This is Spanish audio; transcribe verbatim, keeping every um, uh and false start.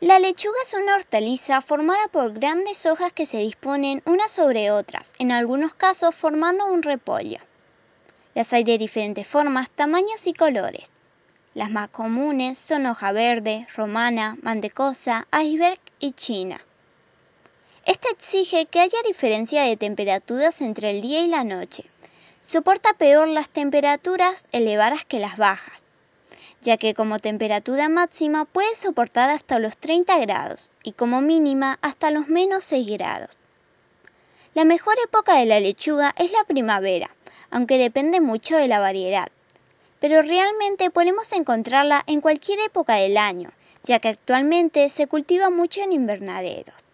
La lechuga es una hortaliza formada por grandes hojas que se disponen unas sobre otras, en algunos casos formando un repollo. Las hay de diferentes formas, tamaños y colores. Las más comunes son hoja verde, romana, mantecosa, iceberg y china. Esta exige que haya diferencia de temperaturas entre el día y la noche. Soporta peor las temperaturas elevadas que las bajas, ya que como temperatura máxima puede soportar hasta los treinta grados y como mínima hasta los menos seis grados. La mejor época de la lechuga es la primavera, aunque depende mucho de la variedad, pero realmente podemos encontrarla en cualquier época del año, ya que actualmente se cultiva mucho en invernaderos.